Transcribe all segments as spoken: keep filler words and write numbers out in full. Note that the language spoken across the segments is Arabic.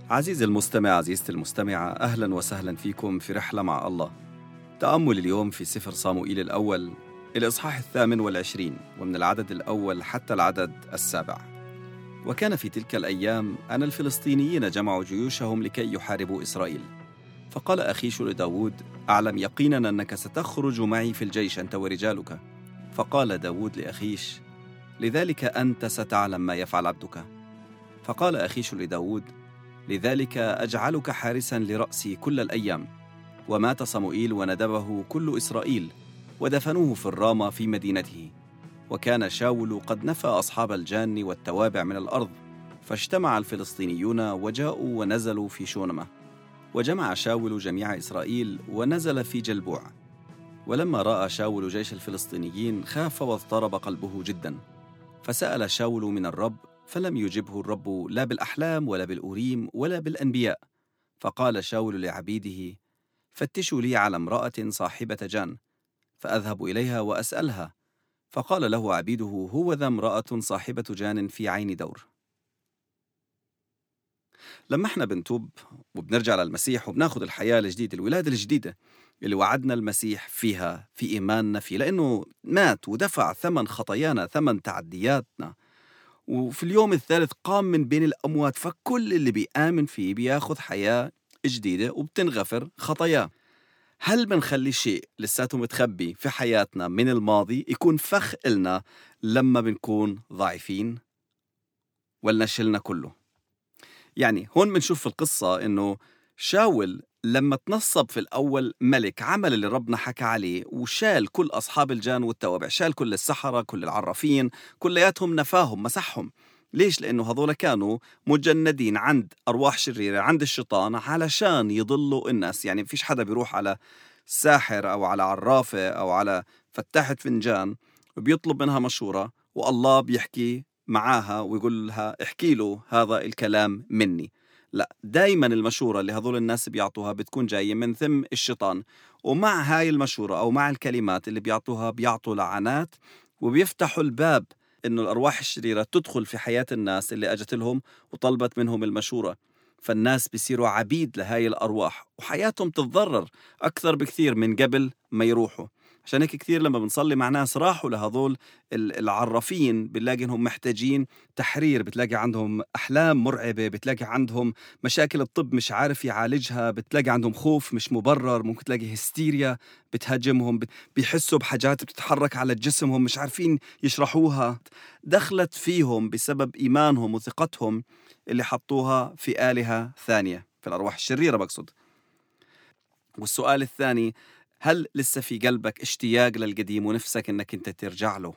عزيزي المستمع، عزيزتي المستمعة، أهلا وسهلا فيكم في رحلة مع الله. تأمل اليوم في سفر صموئيل الأول، الإصحاح الثامن والعشرين، ومن العدد الأول حتى العدد السابع. وكان في تلك الأيام أن الفلسطينيين جمعوا جيوشهم لكي يحاربوا إسرائيل. فقال أخيش لداود: أعلم يقينا أنك ستخرج معي في الجيش أنت ورجالك. فقال داود لأخيش: لذلك أنت ستعلم ما يفعل عبدك. فقال أخيش لداود: لذلك أجعلك حارسا لرأسي كل الأيام. ومات صموئيل وندبه كل إسرائيل، ودفنوه في الرامة في مدينته. وكان شاول قد نفى أصحاب الجان والتوابع من الأرض، فاجتمع الفلسطينيون وجاءوا ونزلوا في شونمة. وجمع شاول جميع إسرائيل ونزل في جلبوع. ولما رأى شاول جيش الفلسطينيين خاف واضطرب قلبه جدا، فسأل شاول من الرب، فلم يجبه الرب لا بالأحلام ولا بالأوريم ولا بالأنبياء. فقال شاول لعبيده: فتشوا لي على امرأة صاحبة جان، فأذهب إليها وأسألها. فقال له عبيده: هو ذا امرأة صاحبة جان في عين دور. لما احنا بنتوب وبنرجع للمسيح وبناخد الحياة الجديدة، الولادة الجديدة اللي وعدنا المسيح فيها في إيماننا فيه، لأنه مات ودفع ثمن خطايانا، ثمن تعدياتنا، وفي اليوم الثالث قام من بين الأموات، فكل اللي بيآمن فيه بياخد حياة جديدة وبتنغفر خطاياه. هل بنخلي شيء لساته متخبي في حياتنا من الماضي يكون فخ إلنا لما بنكون ضعيفين، ولا نشلنا كله؟ يعني هون بنشوف في القصة إنه شاول لما تنصب في الأول ملك، عمل اللي ربنا حكى عليه وشال كل أصحاب الجان والتوابع، شال كل السحرة، كل العرافين، كلياتهم نفاهم، مسحهم. ليش؟ لأنه هذول كانوا مجندين عند أرواح شريرة، عند الشيطان، علشان يضلوا الناس. يعني فيش حدا بيروح على ساحر أو على عرافة أو على فتاحة فنجان وبيطلب منها مشورة والله بيحكي معاها ويقول لها احكي له هذا الكلام مني. لا، دايما المشورة اللي هذول الناس بيعطوها بتكون جاية من ثم الشيطان، ومع هاي المشورة أو مع الكلمات اللي بيعطوها بيعطوا لعنات، وبيفتحوا الباب إنه الأرواح الشريرة تدخل في حياة الناس اللي أجت لهم وطلبت منهم المشورة. فالناس بيصيروا عبيد لهاي الأرواح وحياتهم تتضرر أكثر بكثير من قبل ما يروحوا. عشان هيك كثير لما بنصلي مع ناس راحوا لهذول العرافين بنلاقي انهم محتاجين تحرير، بتلاقي عندهم احلام مرعبه، بتلاقي عندهم مشاكل الطب مش عارف يعالجها، بتلاقي عندهم خوف مش مبرر، ممكن تلاقي هستيريا بتهاجمهم، بيحسوا بحاجات بتتحرك على جسمهم مش عارفين يشرحوها، دخلت فيهم بسبب ايمانهم وثقتهم اللي حطوها في آلهة ثانية، في الأرواح الشريرة بقصد. والسؤال الثاني: هل لسه في قلبك اشتياق للقديم ونفسك انك انت ترجع له؟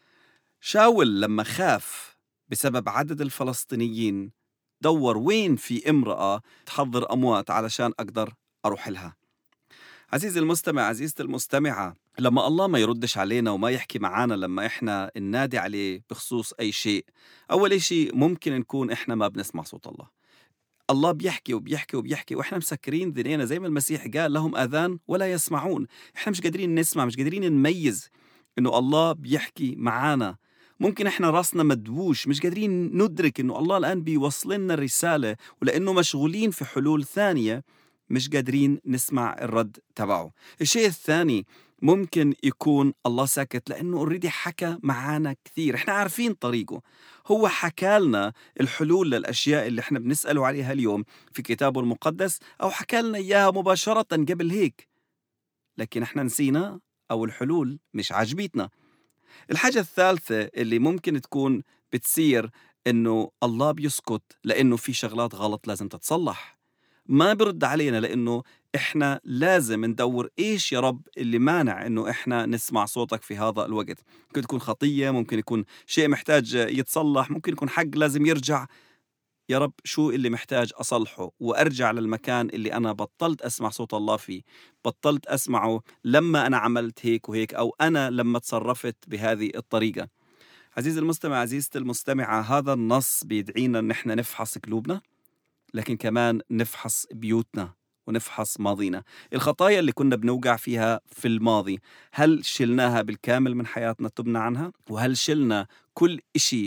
شاول لما خاف بسبب عدد الفلسطينيين دور وين في امرأة تحضر أموات علشان أقدر أروح لها. عزيزي المستمع، عزيزتي المستمعة، لما الله ما يردش علينا وما يحكي معانا لما إحنا ننادي عليه بخصوص أي شيء، أول شيء ممكن نكون إحنا ما بنسمع صوت الله. الله بيحكي وبيحكي وبيحكي وإحنا مسكرين ذنينا، زي ما المسيح قال: لهم آذان ولا يسمعون. إحنا مش قادرين نسمع، مش قادرين نميز إنه الله بيحكي معانا. ممكن إحنا راسنا مدووش، مش قادرين ندرك إنه الله الآن بيوصلنا الرسالة، ولأنه مشغولين في حلول ثانية مش قادرين نسمع الرد تبعه. الشيء الثاني، ممكن يكون الله ساكت لأنه أوريدي حكى معانا كثير، إحنا عارفين طريقه، هو حكى لنا الحلول للأشياء اللي إحنا بنسأله عليها اليوم في كتابه المقدس، أو حكى لنا إياها مباشرة قبل هيك، لكن إحنا نسينا أو الحلول مش عاجبتنا. الحاجة الثالثة اللي ممكن تكون بتصير إنه الله بيسكت لأنه في شغلات غلط لازم تتصلح، ما برد علينا لأنه إحنا لازم ندور إيش يا رب اللي مانع إنه إحنا نسمع صوتك في هذا الوقت. ممكن تكون خطية، ممكن يكون شيء محتاج يتصلح، ممكن يكون حق لازم يرجع. يا رب شو اللي محتاج أصلحه وأرجع للمكان اللي أنا بطلت أسمع صوت الله فيه، بطلت أسمعه لما أنا عملت هيك وهيك، أو أنا لما تصرفت بهذه الطريقة. عزيزي المستمع، عزيزتي المستمعة، هذا النص بيدعينا أن احنا نفحص قلوبنا، لكن كمان نفحص بيوتنا ونفحص ماضينا. الخطايا اللي كنا بنوقع فيها في الماضي، هل شلناها بالكامل من حياتنا، تبنا عنها؟ وهل شلنا كل إشي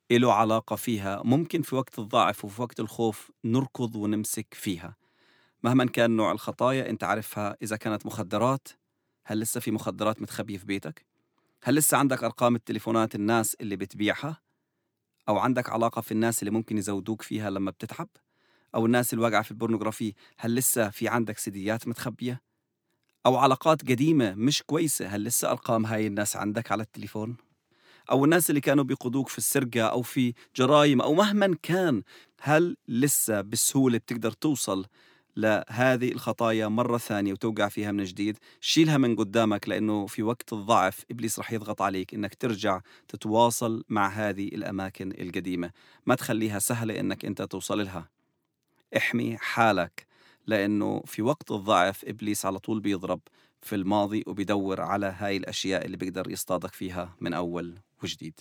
إله علاقة فيها، ممكن في وقت الضعف وفي وقت الخوف نركض ونمسك فيها. مهما كان نوع الخطايا أنت عارفها. إذا كانت مخدرات، هل لسه في مخدرات متخبية في بيتك؟ هل لسه عندك أرقام التليفونات الناس اللي بتبيعها؟ أو عندك علاقة في الناس اللي ممكن يزودوك فيها لما بتتعب؟ أو الناس اللي واقعة في البورنوغرافي، هل لسه في عندك سيديات متخبية؟ أو علاقات قديمة مش كويسة، هل لسه أرقام هاي الناس عندك على التليفون؟ أو الناس اللي كانوا بيقودوك في السرقة أو في جرائم أو مهما كان، هل لسه بسهولة بتقدر توصل لهذه الخطايا مرة ثانية وتوقع فيها من جديد؟ شيلها من قدامك، لأنه في وقت الضعف إبليس رح يضغط عليك إنك ترجع تتواصل مع هذه الأماكن القديمة. ما تخليها سهلة إنك أنت توصل لها. احمي حالك، لأنه في وقت الضعف إبليس على طول بيضرب في الماضي وبيدور على هاي الأشياء اللي بيقدر يصطادك فيها من أول وجديد.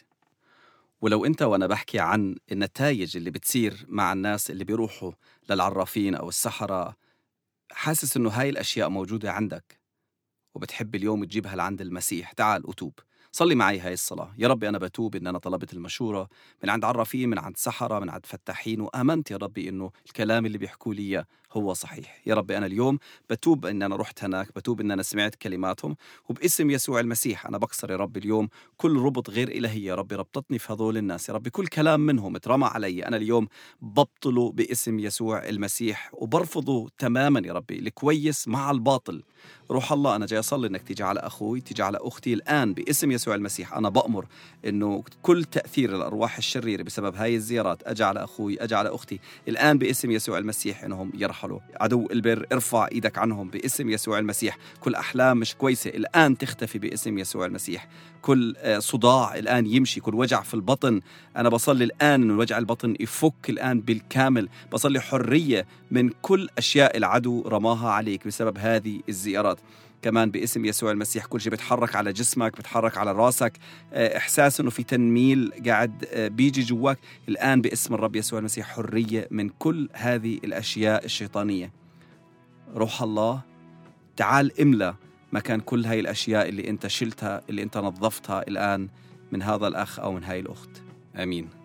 ولو أنت وأنا بحكي عن النتائج اللي بتصير مع الناس اللي بيروحوا للعرافين أو السحرة، حاسس إنه هاي الأشياء موجودة عندك وبتحب اليوم تجيبها لعند المسيح، تعال أتوب. صلي معي هاي الصلاة: يا ربي أنا بتوب إن أنا طلبت المشورة من عند عرافين، من عند سحرة، من عند فتاحين، وآمنت يا ربي إنه الكلام اللي بيحكوا لي هو صحيح. يا ربي أنا اليوم بتوب إن أنا رحت هناك، بتوب إن أنا سمعت كلماتهم، وباسم يسوع المسيح أنا بكسر يا ربي اليوم كل ربط غير إلهي يا ربي ربطتني في هذول الناس. يا ربي كل كلام منهم اترمى علي أنا اليوم ببطله باسم يسوع المسيح وبرفضه تماما يا ربي، الكويس مع الباطل. روح الله أنا جاي أصلي إنك تيجي على أخوي، تيجي على أختي الآن باسم يسوع المسيح. أنا بأمر إنه كل تأثير الأرواح الشريرة بسبب هاي الزيارات أجي على أخوي، أجي على أختي الآن باسم يسوع المسيح إنهم يرحلوا. عدو البر ارفع إيدك عنهم باسم يسوع المسيح. كل أحلام مش كويسة الآن تختفي باسم يسوع المسيح. كل صداع الآن يمشي، كل وجع في البطن أنا بصلي الآن إنه وجع البطن يفك الآن بالكامل. بصلي حرية من كل أشياء العدو رماها عليك بسبب هذه الزيارات. كمان باسم يسوع المسيح كل شيء بتحرك على جسمك، بتحرك على راسك، إحساس إنه في تنميل قاعد بيجي جواك، الآن باسم الرب يسوع المسيح حرية من كل هذه الأشياء الشيطانية. روح الله تعال املأ مكان كل هاي الأشياء اللي أنت شلتها، اللي أنت نظفتها الآن من هذا الأخ أو من هاي الأخت. آمين.